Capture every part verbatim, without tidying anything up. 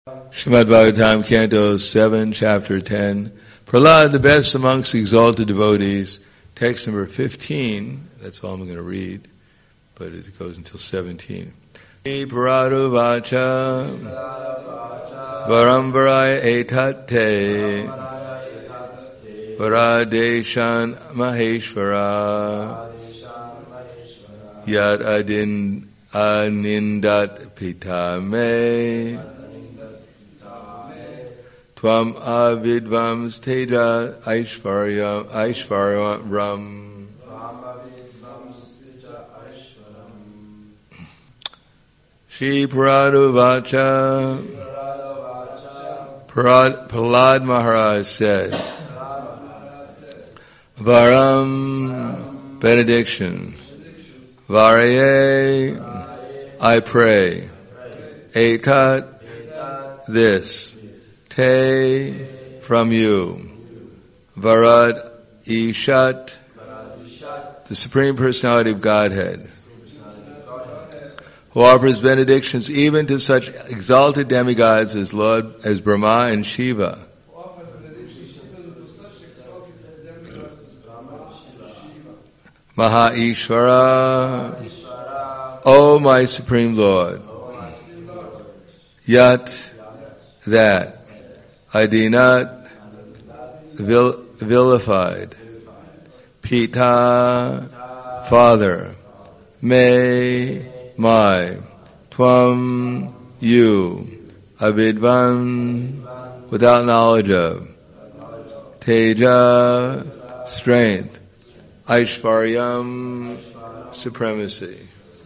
Srimad Bhagavatam, Canto seven, Chapter ten. Prahlad, the best amongst exalted devotees. Text number fifteen. That's all I'm going to read, but it goes until seventeen. Paradu vacha varamvaraya etate varadeshan maheshvara yad adin anindat pitame Tvam avidvams teja aishvaryam aishvaryam Shri Paradu Vacha Prahlad Maharaj said, Varam, benediction, Varaye, I pray, Etat, this, Te, from you. Varad Ishat, the Supreme Personality of Godhead, who offers benedictions even to such exalted demigods as Lord, as Brahma and Shiva. Maha Ishvara, O my Supreme Lord, Yat, that, Adinat, vil, vilified, Pita, Father, Me, my, Tvam, you, Avidvan, without knowledge of, Teja, strength, Aishvaryam, supremacy.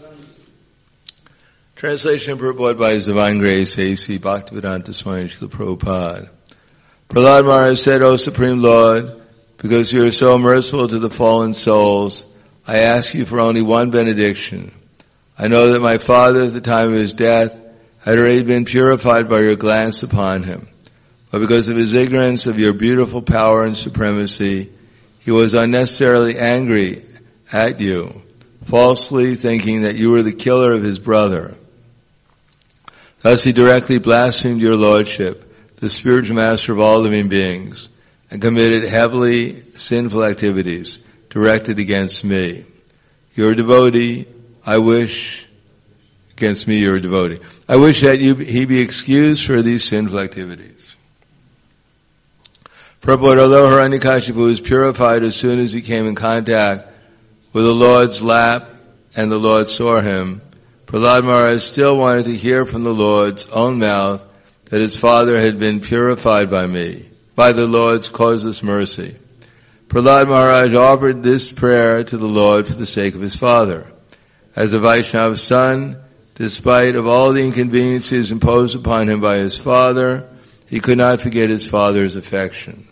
Translation and purport by His Divine Grace, A C Bhaktivedanta Swami Srila Prabhupada. Prahlad Maharaj said, O Supreme Lord, because you are so merciful to the fallen souls, I ask you for only one benediction. I know that my father at the time of his death had already been purified by your glance upon him, but because of his ignorance of your beautiful power and supremacy, he was unnecessarily angry at you, falsely thinking that you were the killer of his brother. Thus he directly blasphemed your lordship, the spiritual master of all living beings, and committed heavily sinful activities directed against me. Your devotee, I wish, against me you're a devotee. I wish that you, he be excused for these sinful activities. Purport, although Hiranyakashipu was purified as soon as he came in contact with the Lord's lap and the Lord saw him, Prahlad Maharaj still wanted to hear from the Lord's own mouth that his father had been purified by me, by the Lord's causeless mercy. Prahlad Maharaj offered this prayer to the Lord for the sake of his father. As a Vaishnava son, despite of all the inconveniences imposed upon him by his father, he could not forget his father's affection.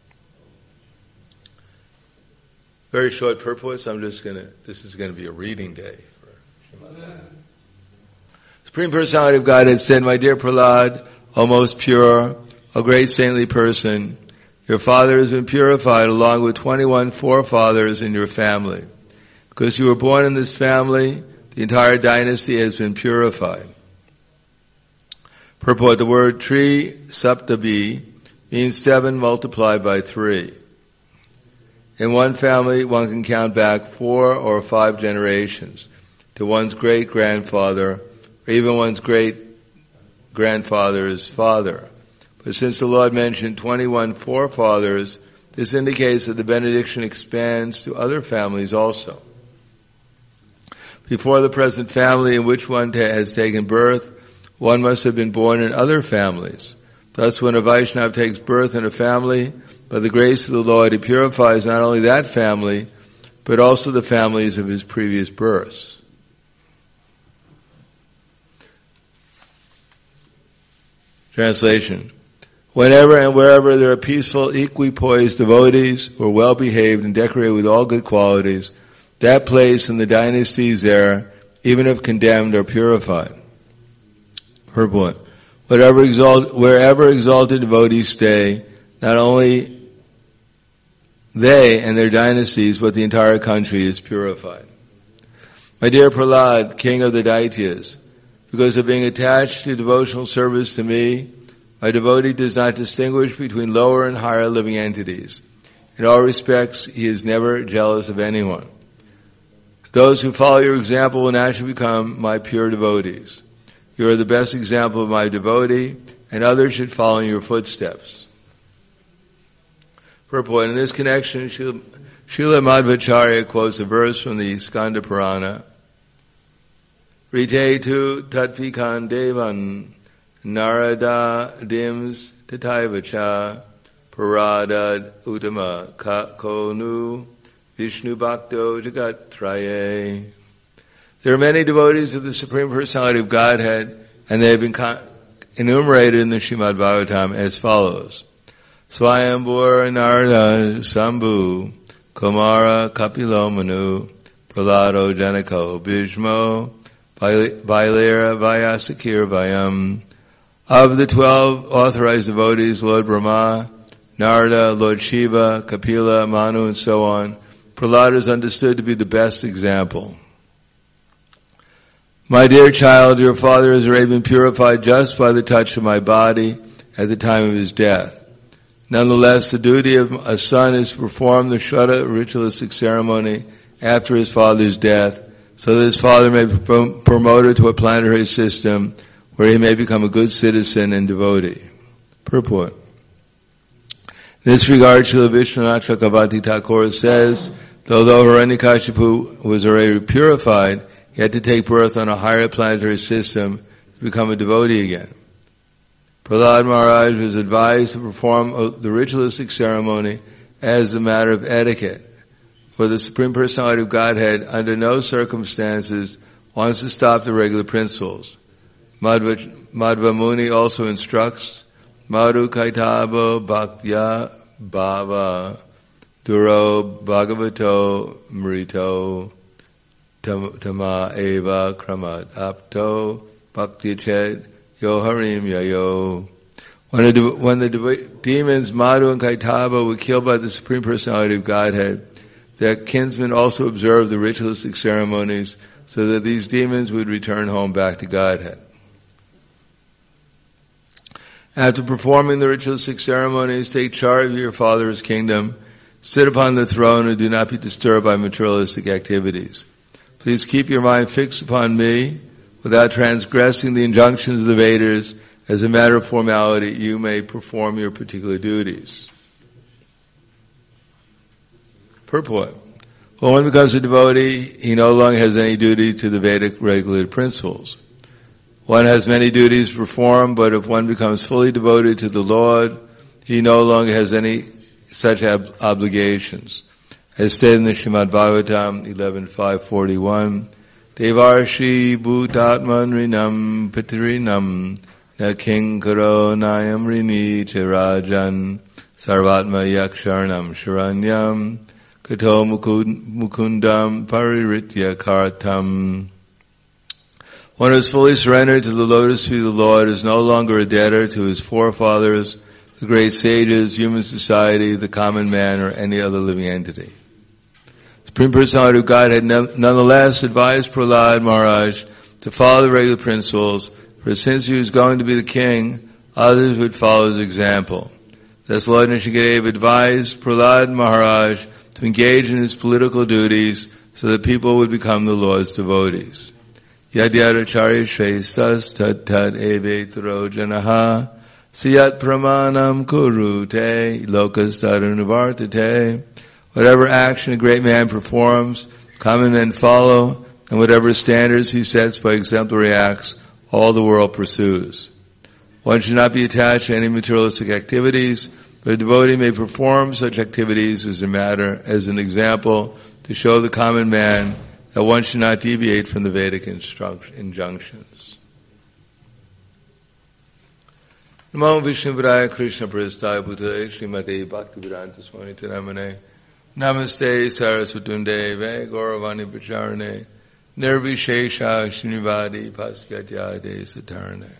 Very short purport, so I'm just gonna, this is gonna be a reading day for Shrimad. Supreme Personality of Godhead said, my dear Prahlad, O most pure, O great saintly person, your father has been purified along with twenty-one forefathers in your family. Because you were born in this family, the entire dynasty has been purified. Purport, the word tri saptabhi means seven multiplied by three. In one family, one can count back four or five generations to one's great-grandfather, or even one's great-grandfather's father. But since the Lord mentioned twenty-one forefathers, this indicates that the benediction expands to other families also. Before the present family in which one ta- has taken birth, one must have been born in other families. Thus, when a Vaishnava takes birth in a family, by the grace of the Lord, he purifies not only that family, but also the families of his previous births. Translation. Whenever and wherever there are peaceful, equipoised devotees who are well behaved and decorated with all good qualities, that place and the dynasties there, even if condemned, are purified. Purport. Whatever exalt, wherever exalted devotees stay, not only they and their dynasties, but the entire country is purified. My dear Prahlad, king of the Daityas, Because of being attached to devotional service to me, my devotee does not distinguish between lower and higher living entities. In all respects, he is never jealous of anyone. Those who follow your example will naturally become my pure devotees. You are the best example of my devotee, and others should follow in your footsteps. Purport. In this connection, Srila Madhvacharya quotes a verse from the Skanda Purana. Rite tu tatvikan devan narada dims tataivacha paradad uttama konu Vishnu Bhakto Jagat Traye. There are many devotees of the Supreme Personality of Godhead, and they have been con- enumerated in the Srimad Bhagavatam as follows. Swayambhur Narada Sambhu Kumara Kapilo Manu Prahlado Janako Bhishmo Vailera Vyasakir Vayam. Of the twelve authorized devotees, Lord Brahma, Narada, Lord Shiva, Kapila, Manu, and so on, Prahlada is understood to be the best example. My dear child, your father has already been purified just by the touch of my body at the time of his death. Nonetheless, the duty of a son is to perform the Shraddha ritualistic ceremony after his father's death, so that his father may be promoted to a planetary system where he may become a good citizen and devotee. Purport. In this regard, Srila Vishwanath Chakravarti Thakur says, that although Hiranyakashipu was already purified, he had to take birth on a higher planetary system to become a devotee again. Prahlad Maharaj was advised to perform the ritualistic ceremony as a matter of etiquette, for the Supreme Personality of Godhead under no circumstances wants to stop the regular principles. Madhva, Madhva Muni also instructs, Madhu Kaitabo Bhaktya Bhava Duro Bhagavato Mrito Tama Eva Kramat Apto Bhakti Ched Yo Harim Yayo. When the, when the demons Madhu and Kaitaba were killed by the Supreme Personality of Godhead, their kinsmen also observed the ritualistic ceremonies so that these demons would return home back to Godhead. After performing the ritualistic ceremonies, take charge of your father's kingdom, sit upon the throne, and do not be disturbed by materialistic activities. Please keep your mind fixed upon me without transgressing the injunctions of the Vedas. As a matter of formality, you may perform your particular duties. Purport. When one becomes a devotee, he no longer has any duty to the Vedic regulated principles. One has many duties to perform, but if one becomes fully devoted to the Lord, he no longer has any such ob- obligations. As stated in the Srimad Bhagavatam eleven five forty-one, Devarshi bhutatman rinam pitrinam na kinkaro nayam rini chirajan sarvatma yaksharnam sharanyam kato mukundam pariritya kartam. One who is fully surrendered to the lotus feet of the Lord is no longer a debtor to his forefathers, the great sages, human society, the common man, or any other living entity. Supreme Personality of God had nonetheless advised Prahlad Maharaj to follow the regular principles, for since he was going to be the king, others would follow his example. Thus Lord Nrsimhadev advised Prahlad Maharaj to engage in his political duties so that people would become the Lord's devotees. Yad yad acharya shrestas tad tad evetaro janaha siyat pramanam kurute lokas tadunavartate. Whatever action a great man performs, common men follow, and whatever standards he sets by exemplary acts, all the world pursues. One should not be attached to any materialistic activities, but a devotee may perform such activities as a matter, as an example, to show the common man that one should not deviate from the Vedic instruct- injunctions. Namo Vishnuvadaya Krishna Prasthaya Bhutale Srimate Bhaktivedanta Swami Namane Namaste Sarasvatundeve Gauravani Pacharane Nirvishesha Srinivadi Pasyatyade Satarane.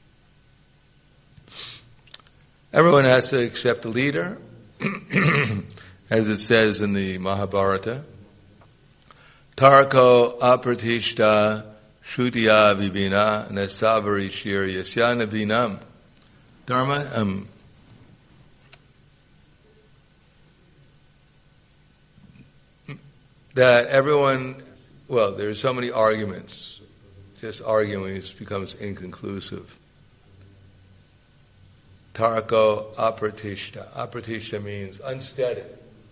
Everyone has to accept a leader, as it says in the Mahabharata. Tarko apratishta Shutiya vibina nasavari shir yasyana binam. Dharma, um, that everyone, well, there's so many arguments. Just arguing becomes inconclusive. Tarko apratishta. Apratishta means unsteady.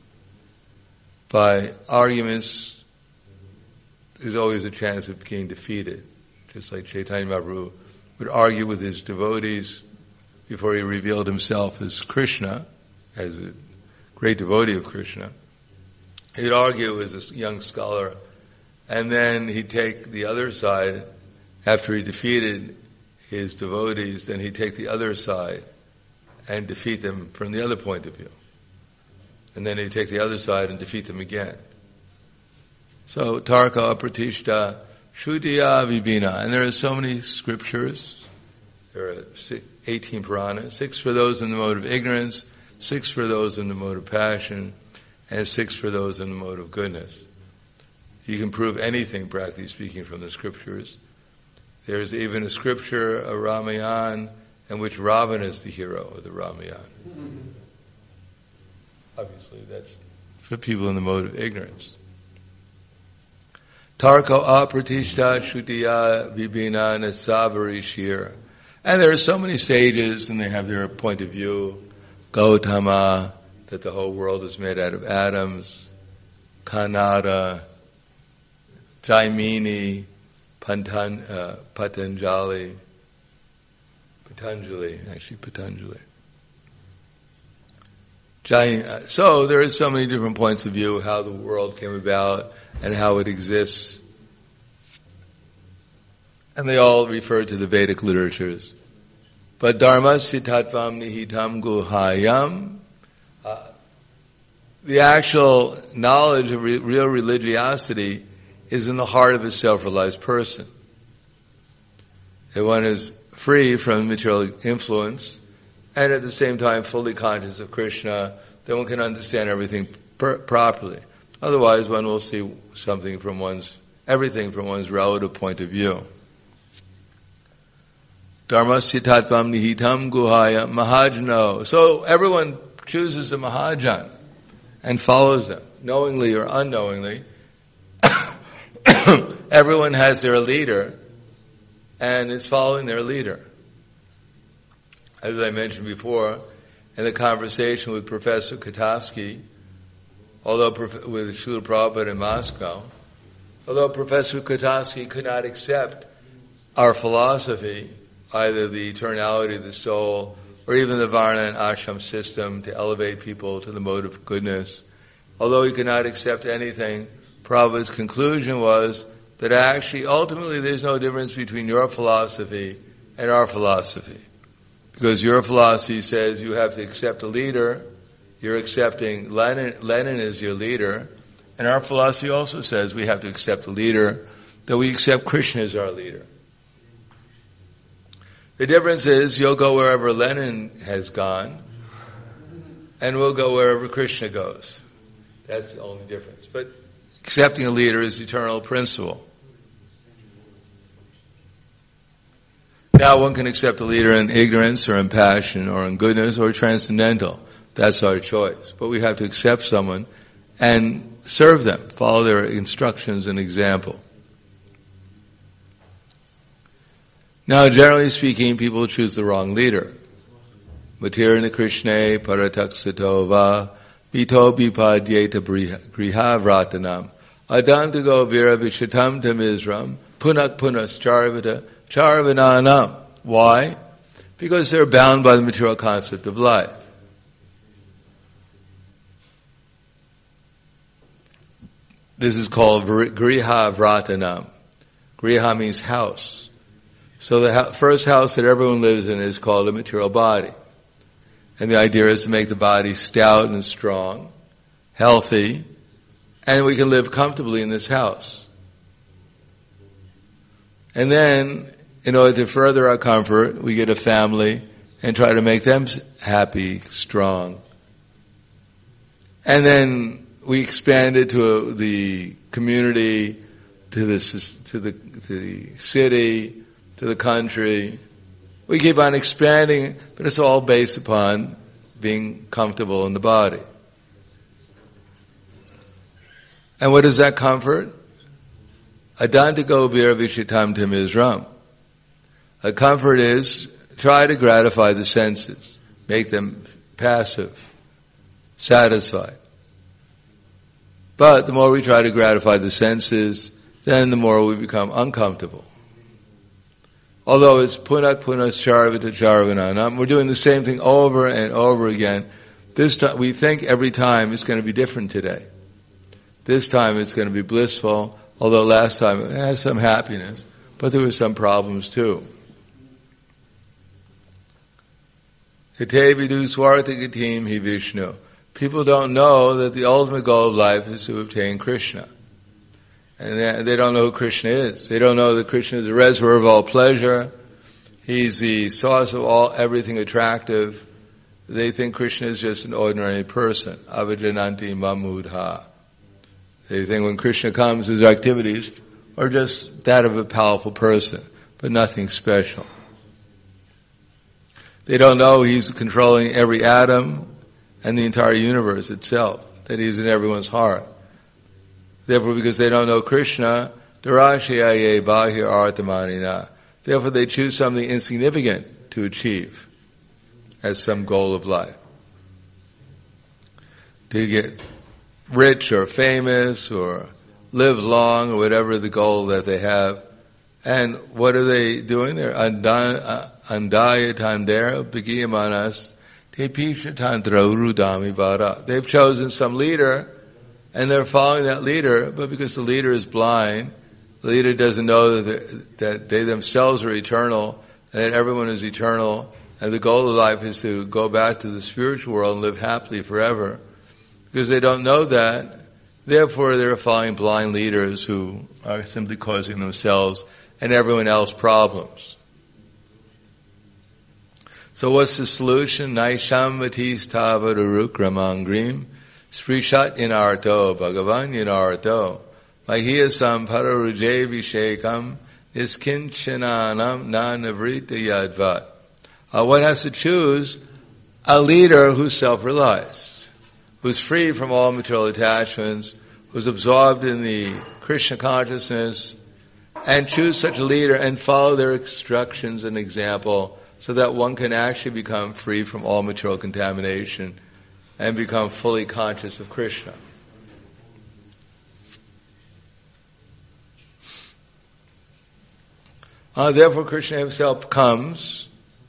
By arguments, there's always a chance of being defeated. Just like Chaitanya Mahaprabhu would argue with his devotees before he revealed himself as Krishna, as a great devotee of Krishna. He'd argue as a young scholar, and then he'd take the other side. After he defeated his devotees, then he'd take the other side and defeat them from the other point of view. And then he'd take the other side and defeat them again. So, Tarka Apratishta Shutiya Vibhina. And there are so many scriptures. There are eighteen Puranas, six for those in the mode of ignorance, six for those in the mode of passion, and six for those in the mode of goodness. You can prove anything, practically speaking, from the scriptures. There's even a scripture, a Ramayana, in which Ravana is the hero of the Ramayana. Obviously, that's for people in the mode of ignorance. Tarko apratishta shutiya vibhina nasavari shir. And there are so many sages, and they have their point of view. Gautama, that the whole world is made out of atoms. Kanada, Jaimini, Pantan, uh, Patanjali, Patanjali, actually Patanjali. Jain, uh, so there are so many different points of view how the world came about and how it exists. And they all refer to the Vedic literatures. But Dharma sitatvam nihitam guhayam, uh, the actual knowledge of re- real religiosity is in the heart of a self-realized person. If one is free from material influence and at the same time fully conscious of Krishna, then one can understand everything per- properly. Otherwise, one will see something from one's, everything from one's relative point of view. Dharmasya tatvam nihitam guhaya mahajano. So everyone chooses a mahajan and follows them, knowingly or unknowingly. Everyone has their leader and is following their leader. As I mentioned before, in the conversation with Professor Katofsky, although with Srila Prabhupada in Moscow, although Professor Katofsky could not accept our philosophy, either the eternality of the soul or even the Varna and Ashram system to elevate people to the mode of goodness, although he could not accept anything, Prabhupada's conclusion was that actually, ultimately, there's no difference between your philosophy and our philosophy. Because your philosophy says you have to accept a leader, you're accepting Lenin, Lenin is your leader, and our philosophy also says we have to accept a leader, that we accept Krishna as our leader. The difference is you'll go wherever Lenin has gone, and we'll go wherever Krishna goes. That's the only difference. But accepting a leader is the eternal principle. Now one can accept a leader in ignorance or in passion or in goodness or transcendental. That's our choice. But we have to accept someone and serve them, follow their instructions and example. Now, generally speaking, people choose the wrong leader. Matirna Krishna parataksatova vito bipadyeta griha vratanam adantago vira vishatam tamizram punak punas charvata charvananam. Why? Because they're bound by the material concept of life. This is called griha vratanam. Griha means house. So the first house that everyone lives in is called a material body. And the idea is to make the body stout and strong, healthy, and we can live comfortably in this house. And then, in order to further our comfort, we get a family and try to make them happy, strong. And then we expand it to the community, to this, to the, to the city, to the country. We keep on expanding, but it's all based upon being comfortable in the body. And what is that comfort? Adantago bir vishitam timizram. A comfort is try to gratify the senses, make them passive, satisfied. But the more we try to gratify the senses, then the more we become uncomfortable. Although it's punak punas charvita charvananam, we're doing the same thing over and over again. This time, we think every time it's going to be different today. This time it's going to be blissful, although last time it has some happiness, but there were some problems too. People don't know that the ultimate goal of life is to obtain Krishna. And they don't know who Krishna is. They don't know that Krishna is the reservoir of all pleasure. He's the source of all everything attractive. They think Krishna is just an ordinary person. Avajananti mamudha. They think when Krishna comes, his activities are just that of a powerful person, but nothing special. They don't know he's controlling every atom and the entire universe itself, that he's in everyone's heart. Therefore, because they don't know Krishna, Darashiyaye Bahir Arthamanina. Therefore, they choose something insignificant to achieve as some goal of life. To get rich or famous or live long or whatever the goal that they have. And what are they doing? They're andaya tandera bhagiyamanas tepisha tandra urudami vara. They've chosen some leader and they're following that leader, but because the leader is blind, the leader doesn't know that, that they themselves are eternal, and that everyone is eternal, and the goal of life is to go back to the spiritual world and live happily forever. Because they don't know that, therefore they're following blind leaders who are simply causing themselves and everyone else problems. So what's the solution? Naisham vatis tavadurukramangrim Sprishat inarto, Bhagavan inarto, Mahiyasam pararuje vishekam, Niskinchananam nanavrita yadvat. Uh, one has to choose a leader who's self-realized, who's free from all material attachments, who's absorbed in the Krishna consciousness, and choose such a leader and follow their instructions and example so that one can actually become free from all material contamination and become fully conscious of Krishna. Uh, therefore, Krishna himself comes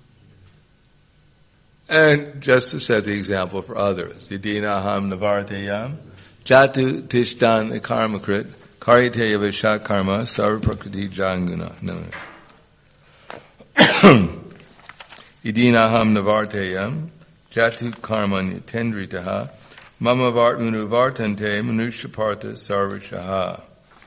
and just to set the example for others. Yadinaham navartayam jatu tishtan karmakrit kariteya vishat karma sarva prakriti janguna. Yadinaham navartayam Jatu karmanya tendritaha mama vartmanu vartante manushapartha sarvashaha.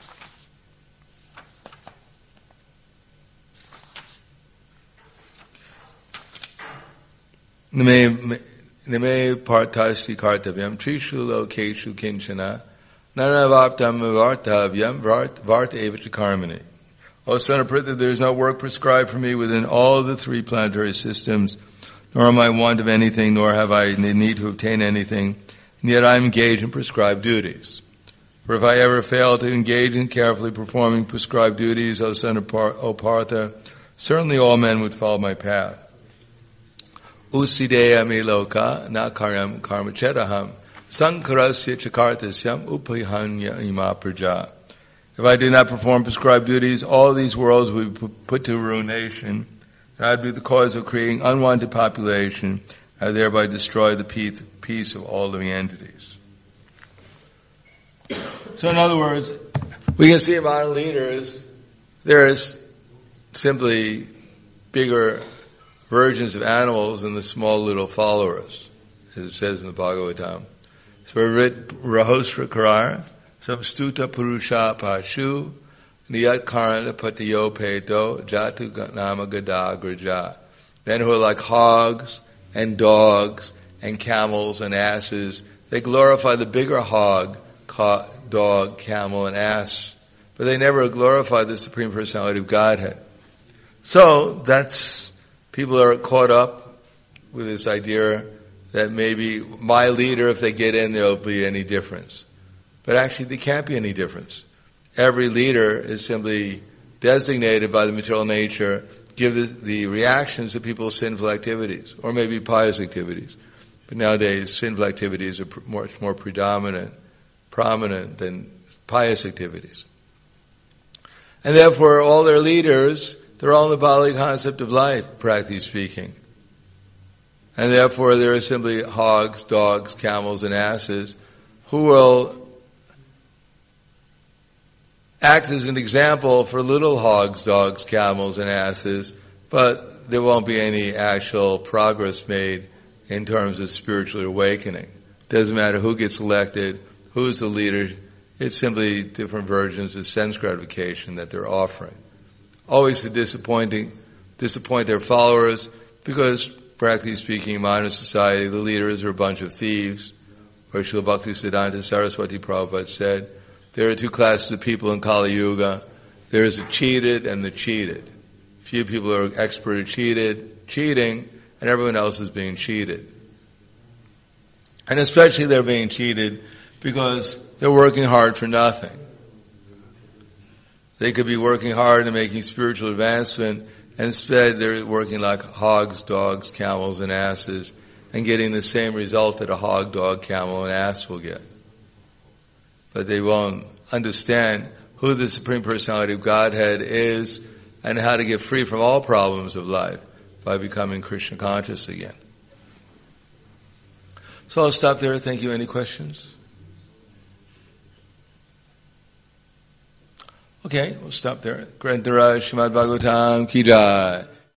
Name partasti kartavyam trishu lokeshu kinchana nanavaptam vartavyam vart varta evita karmani. O son of Pritha, there is no work prescribed for me within all the three planetary systems, nor am I want of anything, nor have I need to obtain anything, and yet I am engaged in prescribed duties. For if I ever fail to engage in carefully performing prescribed duties, O son of Par- O Partha, certainly all men would follow my path. Usideya me loka na karyam karmachetaham sankarasya chakartasyam upahanya ima praja. If I did not perform prescribed duties, all these worlds would be put to ruination, and I'd be the cause of creating unwanted population, and thereby destroy the peace of all living entities. So in other words, we can see among leaders, there's simply bigger versions of animals than the small little followers, as it says in the Bhagavatam. So Rahosra Karar, Samstuta Purusha Pashu, Niyat Karana Patiyo Peto, Jatu Nama Gada Graja. Men who are like hogs and dogs and camels and asses, they glorify the bigger hog, dog, camel, and ass but they never glorify the Supreme Personality of Godhead. So that's, people are caught up with this idea that maybe my leader, if they get in, there'll be any difference. But actually, there can't be any difference. Every leader is simply designated by the material nature, give the, the reactions to people's sinful activities, or maybe pious activities. But nowadays, sinful activities are pr- much more predominant, prominent than pious activities. And therefore, all their leaders, they're all in the bodily concept of life, practically speaking. And therefore, there are simply hogs, dogs, camels, and asses who will act as an example for little hogs, dogs, camels, and asses, but there won't be any actual progress made in terms of spiritual awakening. Doesn't matter who gets elected, who's the leader, it's simply different versions of sense gratification that they're offering. Always to disappointing, disappoint their followers, because practically speaking, in modern society, the leaders are a bunch of thieves, or Srila Bhaktisiddhanta Saraswati Prabhupada said, there are two classes of people in Kali Yuga. There is the cheated and the cheated. Few people are expert at cheated, cheating, and everyone else is being cheated. And especially they're being cheated because they're working hard for nothing. They could be working hard and making spiritual advancement, and instead they're working like hogs, dogs, camels, and asses, and getting the same result that a hog, dog, camel, and ass will get. But they won't understand who the Supreme Personality of Godhead is and how to get free from all problems of life by becoming Krishna conscious again. So I'll stop there. Thank you. Any questions? Okay, we'll stop there. Granthara Srimad Bhagavatam Ki Jai.